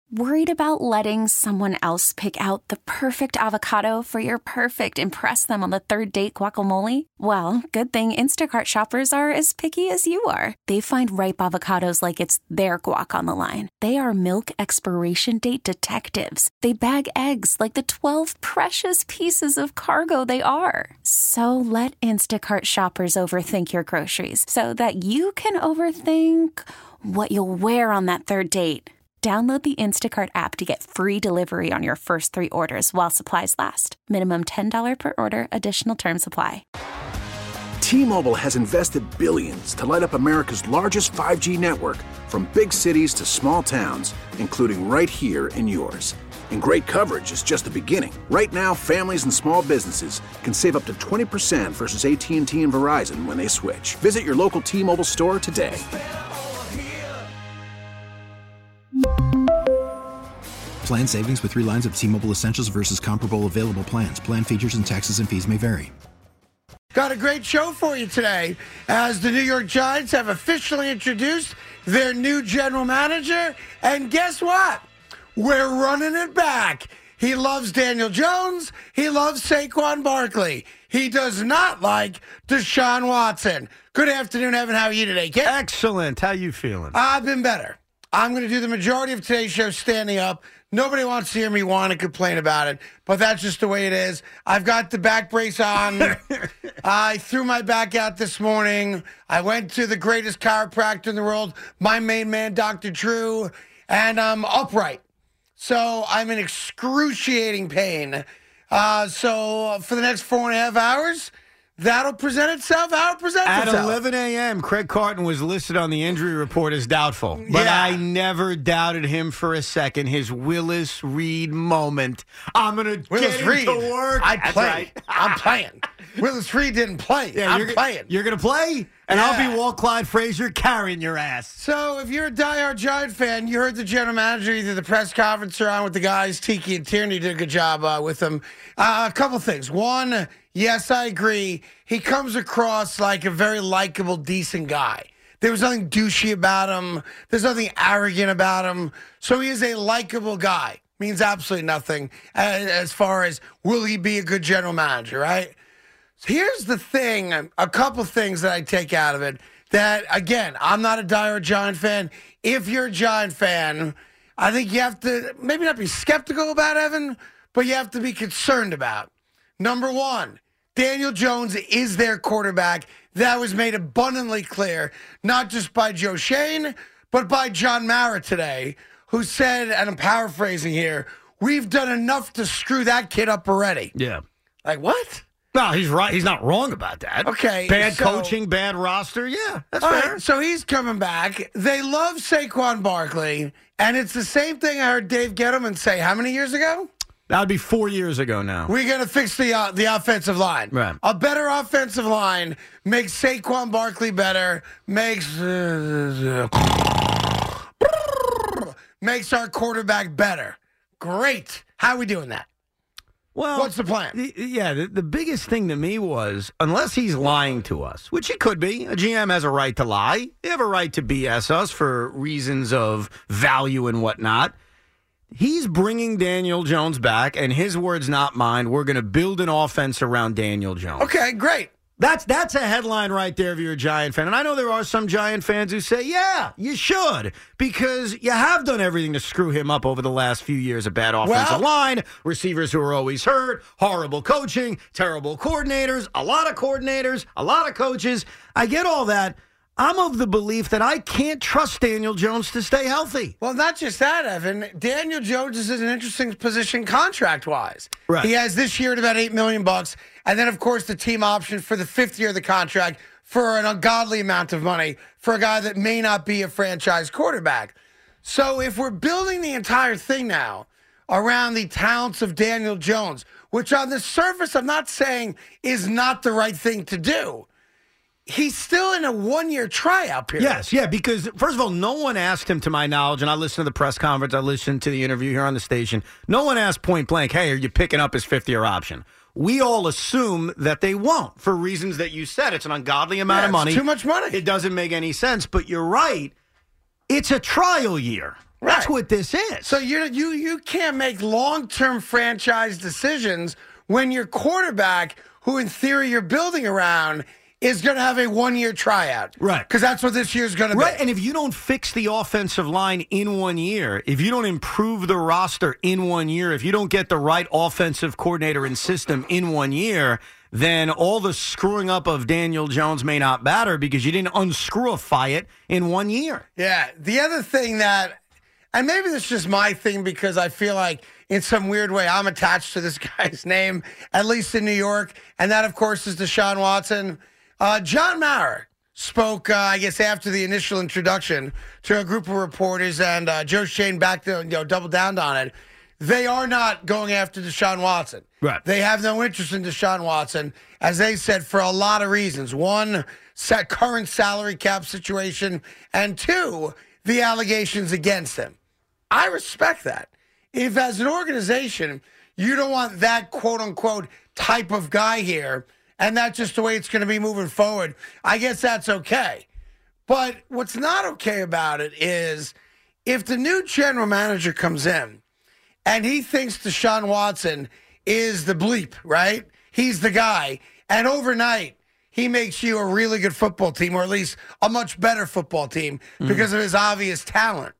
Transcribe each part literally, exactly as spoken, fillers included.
Worried about letting someone else pick out the perfect avocado for your perfect impress them on the third date guacamole? Well, good thing Instacart shoppers are as picky as you are. They find ripe avocados like it's their guac on the line. They are milk expiration date detectives. They bag eggs like the twelve precious pieces of cargo they are. So let Instacart shoppers overthink your groceries so that you can overthink what you'll wear on that third date. Download the Instacart app to get free delivery on your first three orders while supplies last. Minimum ten dollars per order. Additional terms apply. T-Mobile has invested billions to light up America's largest five G network, from big cities to small towns, including right here in yours. And great coverage is just the beginning. Right now, families and small businesses can save up to twenty percent versus A T and T and Verizon when they switch. Visit your local T-Mobile store today. Plan savings with three lines of T-Mobile Essentials versus comparable available plans. Plan features and taxes and fees may vary. Got a great show for you today, as the New York Giants have officially introduced their new general manager. And guess what? We're running it back. He loves Daniel Jones. He loves Saquon Barkley. He does not like Deshaun Watson. Good afternoon, Evan. How are you today, kid? Excellent. How you feeling? I've been better. I'm going to do the majority of today's show standing up. Nobody wants to hear me whine and complain about it, but that's just the way it is. I've got the back brace on. I threw my back out this morning. I went to the greatest chiropractor in the world, my main man, Doctor Drew, and I'm upright. So I'm in excruciating pain. Uh, so for the next four and a half hours, that'll present itself how it presents At itself. At eleven a.m., Craig Carton was listed on the injury report as doubtful. But Yeah. I never doubted him for a second. His Willis Reed moment. I'm going to Willis get Reed. to work. I That's play. right. I'm playing. Willis Reed didn't play. Yeah, I'm you're, playing. You're going to play? And Yeah. I'll be Walt Clyde Frazier carrying your ass. So if you're a diehard Giant fan, you heard the general manager, either the press conference or on with the guys. Tiki and Tierney did a good job uh, with them. Uh, a couple things. One, yes, I agree. He comes across like a very likable, decent guy. There was nothing douchey about him. There's nothing arrogant about him. So he is a likable guy. Means absolutely nothing as, as far as will he be a good general manager, right? Here's the thing, a couple things that I take out of it that, again, I'm not a diehard Giant fan. If you're a Giant fan, I think you have to maybe not be skeptical about Evan, but you have to be concerned about. Number one, Daniel Jones is their quarterback. That was made abundantly clear, not just by Joe Shane, but by John Mara today, who said, and I'm paraphrasing here, we've done enough to screw that kid up already. Yeah. Like, what? No, he's right. He's not wrong about that. Okay. Bad so, coaching, bad roster. Yeah, that's all fair. right, so he's coming back. They love Saquon Barkley, and it's the same thing I heard Dave Gettleman say how many years ago? That would be four years ago now. We're going to fix the uh, the offensive line. Right. A better offensive line makes Saquon Barkley better, makes uh, makes our quarterback better. Great. How are we doing that? Well, What's the plan? The, yeah, the, the biggest thing to me was, unless he's lying to us, which he could be, a G M has a right to lie. They have a right to B S us for reasons of value and whatnot. He's bringing Daniel Jones back, and his words, not mine. We're going to build an offense around Daniel Jones. Okay, great. That's that's a headline right there if you're a Giant fan. And I know there are some Giant fans who say, yeah, you should, because you have done everything to screw him up over the last few years. A bad offensive Well, line, receivers who are always hurt, horrible coaching, terrible coordinators, a lot of coordinators, a lot of coaches. I get all that. I'm of the belief that I can't trust Daniel Jones to stay healthy. Well, not just that, Evan. Daniel Jones is in an interesting position contract-wise. Right. He has this year at about eight million bucks, and then, of course, the team option for the fifth year of the contract for an ungodly amount of money for a guy that may not be a franchise quarterback. So if we're building the entire thing now around the talents of Daniel Jones, which on the surface I'm not saying is not the right thing to do, he's still in a one-year tryout period. Yes, yeah, because, first of all, no one asked him, to my knowledge, and I listened to the press conference, I listened to the interview here on the station, no one asked point blank, hey, are you picking up his fifth-year option? We all assume that they won't, for reasons that you said. It's an ungodly amount Yeah, of money. it's too much money. It doesn't make any sense, but you're right. It's a trial year. That's Right. what this is. So you you you can't make long-term franchise decisions when your quarterback, who in theory you're building around, is going to have a one-year tryout. Right. Because that's what this year's going to Right, be. and if you don't fix the offensive line in one year, if you don't improve the roster in one year, if you don't get the right offensive coordinator and system in one year, then all the screwing up of Daniel Jones may not matter because you didn't unscrewify it in one year. Yeah. The other thing that, and maybe this is just my thing because I feel like in some weird way I'm attached to this guy's name, at least in New York, and that, of course, is Deshaun Watson. Uh, John Mara spoke, uh, I guess, after the initial introduction to a group of reporters, and uh, Joe Schoen back to, you know, doubled down on it. They are not going after Deshaun Watson. Right. They have no interest in Deshaun Watson, as they said, for a lot of reasons. One, set current salary cap situation, and two, the allegations against him. I respect that. If, as an organization, you don't want that quote-unquote type of guy here, and that's just the way it's going to be moving forward, I guess that's okay. But what's not okay about it is if the new general manager comes in and he thinks Deshaun Watson is the bleep, right? He's the guy. And overnight, he makes you a really good football team, or at least a much better football team mm-hmm. because of his obvious talent.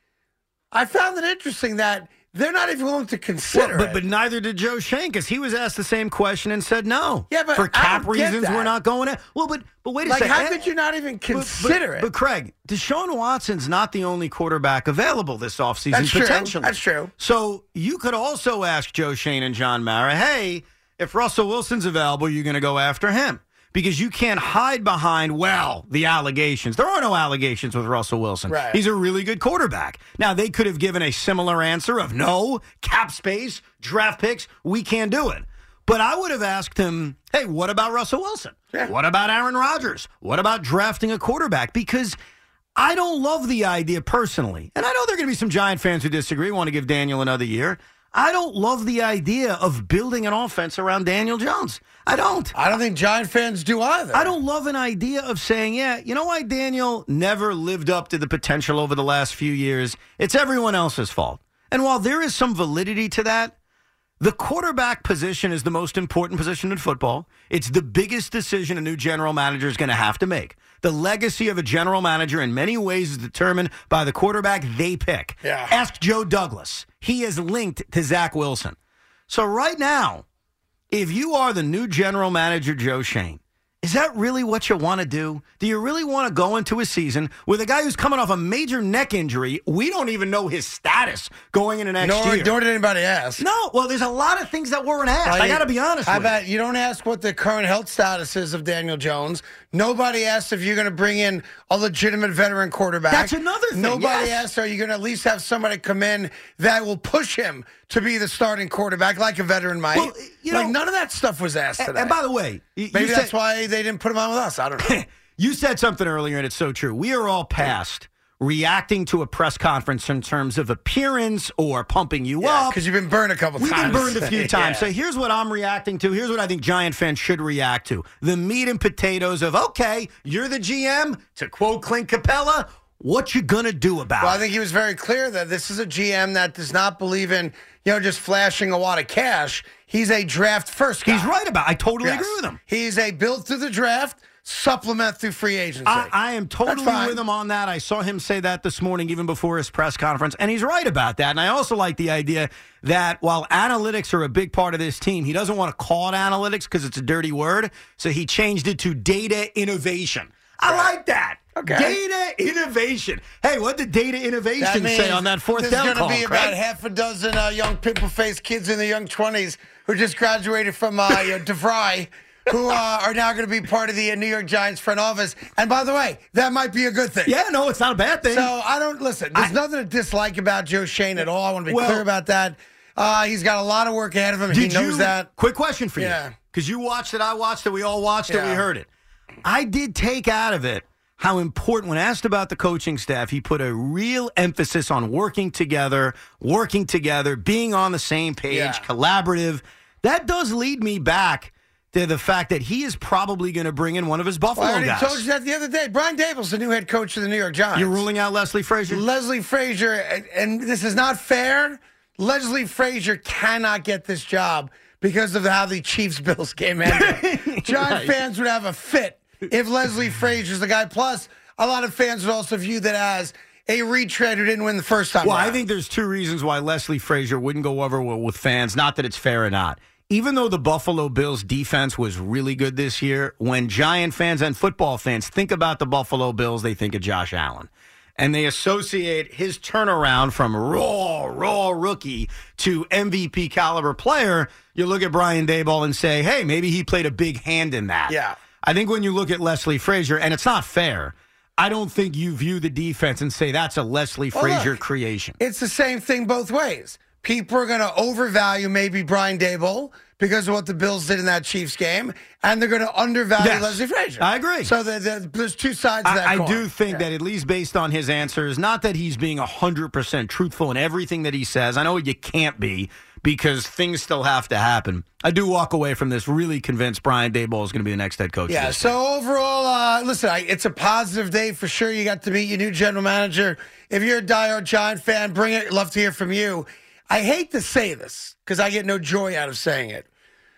I found it interesting that they're not even willing to consider well, but, it. But neither did Joe Schoen, because he was asked the same question and said no. Yeah, but for cap I don't get reasons, that. we're not going to. Well, but but wait a like, second. how could you not even consider but, but, it? But Craig, Deshaun Watson's not the only quarterback available this offseason. That's true. Potentially. That's true. So you could also ask Joe Schoen and John Mara, hey, if Russell Wilson's available, you're going to go after him. Because you can't hide behind, well, the allegations. There are no allegations with Russell Wilson. Right. He's a really good quarterback. Now, they could have given a similar answer of no, cap space, draft picks, we can't do it. But I would have asked him, hey, what about Russell Wilson? Yeah. What about Aaron Rodgers? What about drafting a quarterback? Because I don't love the idea personally. And I know there are going to be some Giant fans who disagree, want to give Daniel another year. I don't love the idea of building an offense around Daniel Jones. I don't. I don't think Giant fans do either. I don't love an idea of saying, yeah, you know why Daniel never lived up to the potential over the last few years? It's everyone else's fault. And while there is some validity to that, the quarterback position is the most important position in football. It's the biggest decision a new general manager is going to have to make. The legacy of a general manager in many ways is determined by the quarterback they pick. Yeah. Ask Joe Douglas. He is linked to Zach Wilson. So right now, if you are the new general manager, Joe Schoen, is that really what you want to do? Do you really want to go into a season with a guy who's coming off a major neck injury? We don't even know his status going into next nor, year. Nor did anybody ask. No, well, there's a lot of things that weren't asked. Like, I got to be honest I with bet you don't ask what the current health status is of Daniel Jones. Nobody asked if you're going to bring in a legitimate veteran quarterback. That's another thing. Nobody yes. asked, are you going to at least have somebody come in that will push him to be the starting quarterback like a veteran might? Well, you like, know, none of that stuff was asked and, today. and by the way, you, maybe you that's said, why they didn't put him on with us. I don't know. You said something earlier, and it's so true. We are all past reacting to a press conference in terms of appearance or pumping you Yeah, up. because you've been burned a couple We've times. been burned a few times. Yeah. So here's what I'm reacting to. Here's what I think Giant fans should react to. The meat and potatoes of, okay, you're the G M, to quote Clint Capella, what you going to do about Well, it? I think he was very clear that this is a G M that does not believe in, you know, just flashing a lot of cash. He's a draft first guy. He's right about it. I totally Yes. agree with him. He's a build through the draft, supplement through free agency. I, I am totally fine. with him on that. I saw him say that this morning, even before his press conference, and he's right about that. And I also like the idea that while analytics are a big part of this team, he doesn't want to call it analytics because it's a dirty word, so he changed it to data innovation. I Right. like that. Okay. Data innovation. Hey, what did data innovation That say on that fourth there's down gonna call, be Craig? about half a dozen uh, young pimple-faced kids in their young twenties who just graduated from uh, you know, DeVry, who uh, are now going to be part of the uh, New York Giants front office. And by the way, that might be a good thing. Yeah, no, it's not a bad thing. So I don't listen. There's I- nothing to dislike about Joe Schoen at all. I want to be Well- clear about that. Uh, he's got a lot of work ahead of him. He Did knows you, that. Quick question for you. Yeah. Because you watched it, I watched it, we all watched it, Yeah. we heard it. I did take out of it how important, when asked about the coaching staff, he put a real emphasis on working together, working together, being on the same page, Yeah. collaborative. That does lead me back to the fact that he is probably going to bring in one of his Buffalo well, I already guys. told you that the other day. Brian Daboll's the new head coach of the New York Giants. You're ruling out Leslie Frazier? Leslie Frazier, and, and this is not fair. Leslie Frazier cannot get this job because of how the Chiefs-Bills game ended. Giant Right. fans would have a fit if Leslie Frazier's the guy. Plus, a lot of fans would also view that as a retread who didn't win the first time Well, around. I think there's two reasons why Leslie Frazier wouldn't go over with, with fans. Not that it's fair or not. Even though the Buffalo Bills defense was really good this year, when Giant fans and football fans think about the Buffalo Bills, they think of Josh Allen. And they associate his turnaround from raw, raw rookie to M V P caliber player. You look at Brian Daboll and say, hey, maybe he played a big hand in that. Yeah. I think when you look at Leslie Frazier, and it's not fair, I don't think you view the defense and say that's a Leslie Well, Frazier look, creation. It's the same thing both ways. People are going to overvalue maybe Brian Daboll because of what the Bills did in that Chiefs game, and they're going to undervalue Yes, Leslie Frazier. I agree. So the, the, there's two sides to that I, I coin. do think Yeah. that at least based on his answers, not that he's being one hundred percent truthful in everything that he says. I know you can't be because things still have to happen. I do walk away from this really convinced Brian Daboll is going to be the next head coach. Yeah, of this so team. overall, uh, listen, I, it's a positive day for sure. You got to meet your new general manager. If you're a diehard Giant fan, bring it. Love to hear from you. I hate to say this because I get no joy out of saying it.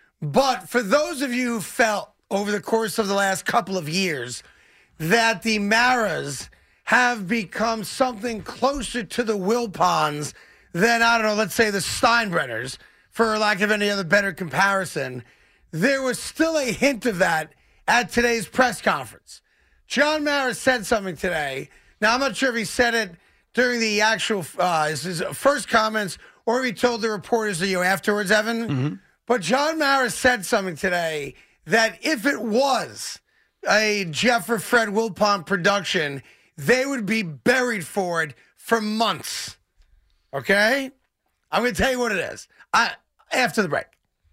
But for those of you who felt over the course of the last couple of years that the Maras have become something closer to the Wilpons than, I don't know, let's say the Steinbrenners, for lack of any other better comparison, there was still a hint of that at today's press conference. John Mara said something today. Now, I'm not sure if he said it during the actual uh, his, his first comments or if he told the reporters you know, afterwards, Evan. Mm-hmm. But John Mara said something today that if it was a Jeff or Fred Wilpon production, they would be buried for it for months. Okay? I'm going to tell you what it is. I after the break.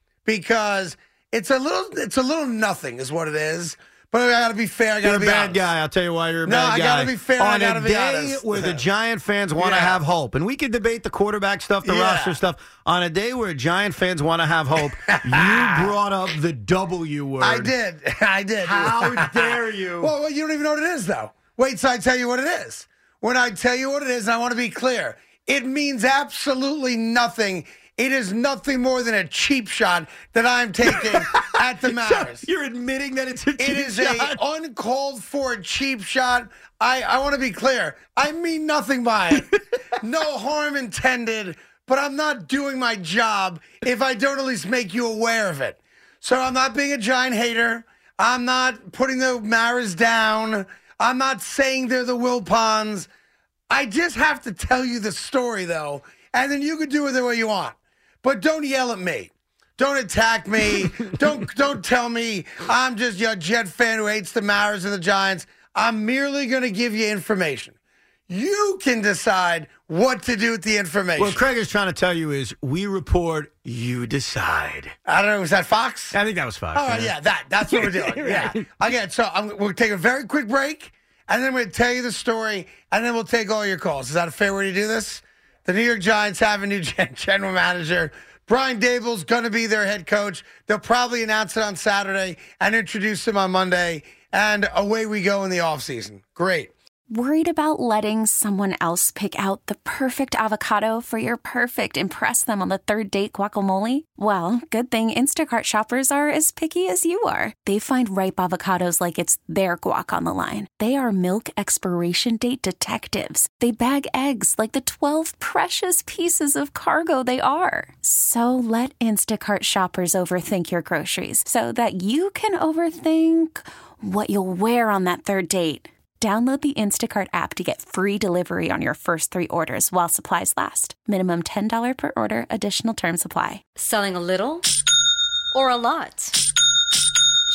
Because it's a little it's a little nothing is what it is. But I got to be fair. I got You're to a be bad honest. guy. I'll tell you why you're a No, bad I guy. gotta be fair, I On gotta a be day honest. where the Giant fans want to Yeah. have hope, and we can debate the quarterback stuff, the Yeah. roster stuff. On a day where Giant fans want to have hope, you brought up the W word. I did. I did. How dare you? Well, well, you don't even know what it is, though. Wait till I tell you what it is. When I tell you what it is, and I want to be clear, it means absolutely nothing. It is nothing more than a cheap shot that I'm taking at the Mariners. You're admitting that it's a cheap It is shot? a uncalled for cheap shot. I, I want to be clear. I mean nothing by it. No harm intended, but I'm not doing my job if I don't at least make you aware of it. So I'm not being a Giant hater. I'm not putting the Maras down. I'm not saying they're the Wilpons. I just have to tell you the story, though, and then you can do it the way you want. But don't yell at me. Don't attack me. don't don't tell me I'm just a Jet fan who hates the Maras and the Giants. I'm merely going to give you information. You can decide what to do with the information. What Craig is trying to tell you is we report, you decide. I don't know. Was that Fox? I think that was Fox. All right, yeah, that. That's what we're doing. Yeah. Again, so I'm, we'll take a very quick break, and then we'll tell you the story, and then we'll take all your calls. Is that a fair way to do this? The New York Giants have a new gen- general manager. Brian Daboll's going to be their head coach. They'll probably announce it on Saturday and introduce him on Monday, and away we go in the offseason. Great. Worried about letting someone else pick out the perfect avocado for your perfect impress them on the third date guacamole? Well, good thing Instacart shoppers are as picky as you are. They find ripe avocados like it's their guac on the line. They are milk expiration date detectives. They bag eggs like the twelve precious pieces of cargo they are. So let Instacart shoppers overthink your groceries so that you can overthink what you'll wear on that third date. Download the Instacart app to get free delivery on your first three orders while supplies last. Minimum ten dollars per order. Additional terms apply. Selling a little or a lot?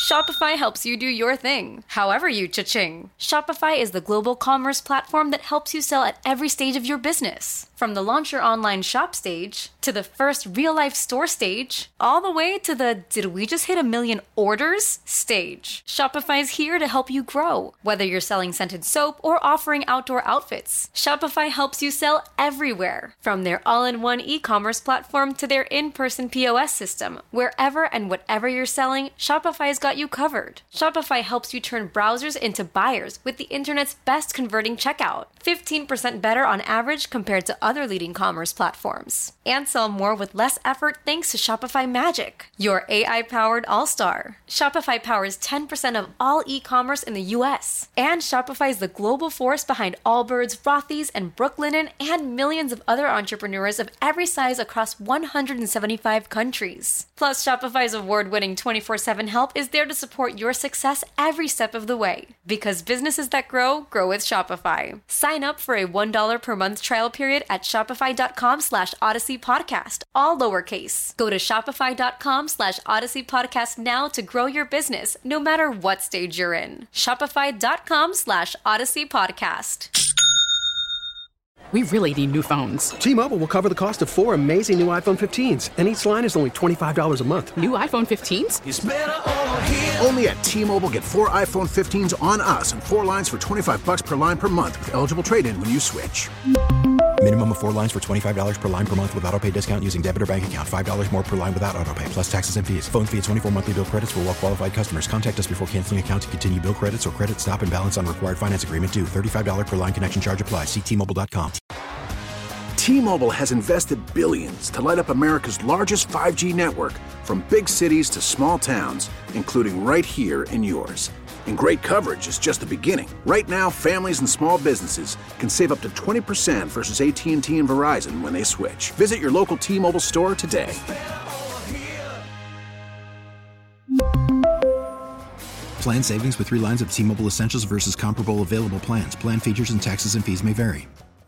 Shopify helps you do your thing, however you cha-ching. Shopify is the global commerce platform that helps you sell at every stage of your business. From the launch your online shop stage, to the first real-life store stage, all the way to the did we just hit a million orders stage. Shopify's here to help you grow. Whether you're selling scented soap or offering outdoor outfits, Shopify helps you sell everywhere. From their all-in-one e-commerce platform to their in-person P O S system, wherever and whatever you're selling, Shopify's got you covered. Shopify helps you turn browsers into buyers with the internet's best converting checkout. fifteen percent better on average compared to other leading commerce platforms. And sell more with less effort thanks to Shopify Magic, your A I-powered all-star. Shopify powers ten percent of all e-commerce in the U S. And Shopify is the global force behind Allbirds, Rothy's, and Brooklinen, and millions of other entrepreneurs of every size across one hundred seventy-five countries. Plus, Shopify's award-winning twenty-four seven help is there to support your success every step of the way. Because businesses that grow, grow with Shopify. Sign up for a one dollar per month trial period at shopify.com slash Odyssey Podcast, all lowercase. Go to shopify.com slash Odyssey Podcast now to grow your business, no matter what stage you're in. Shopify.com slash Odyssey Podcast. We really need new phones. T-Mobile will cover the cost of four amazing new iPhone fifteens, and each line is only twenty-five dollars a month. New iPhone fifteens? It's better over here. Only at T-Mobile, get four iPhone fifteens on us and four lines for twenty-five bucks per line per month with eligible trade-in when you switch. Minimum of four lines for twenty-five dollars per line per month with autopay discount using debit or bank account. five dollars more per line without autopay, plus taxes and fees. Phone fee at twenty-four monthly bill credits for well-qualified customers. Contact us before canceling account to continue bill credits or credit stop and balance on required finance agreement due. thirty-five dollars per line connection charge applies. See T Mobile dot com. T-Mobile has invested billions to light up America's largest five G network, from big cities to small towns, including right here in yours. And great coverage is just the beginning. Right now, families and small businesses can save up to twenty percent versus A T and T and Verizon when they switch. Visit your local T-Mobile store today. Plan savings with three lines of T-Mobile Essentials versus comparable available plans. Plan features and taxes and fees may vary.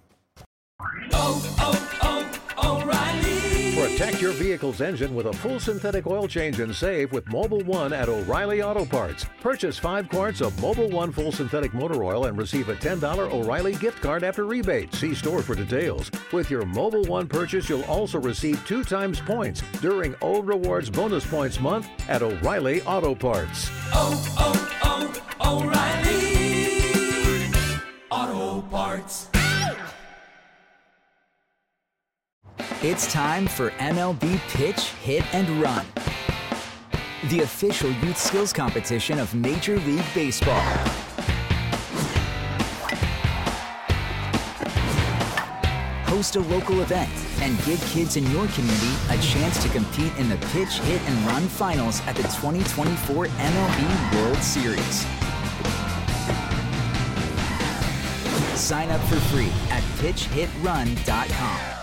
Protect your vehicle's engine with a full synthetic oil change and save with Mobil one at O'Reilly Auto Parts. Purchase five quarts of Mobil one full synthetic motor oil and receive a ten dollars O'Reilly gift card after rebate. See store for details. With your Mobil one purchase, you'll also receive two times points during O Rewards Bonus Points Month at O'Reilly Auto Parts. Oh, oh, oh, O'Reilly Auto Parts. It's time for M L B Pitch, Hit, and Run, the official youth skills competition of Major League Baseball. Host a local event and give kids in your community a chance to compete in the Pitch, Hit, and Run finals at the twenty twenty-four M L B World Series. Sign up for free at pitch hit run dot com.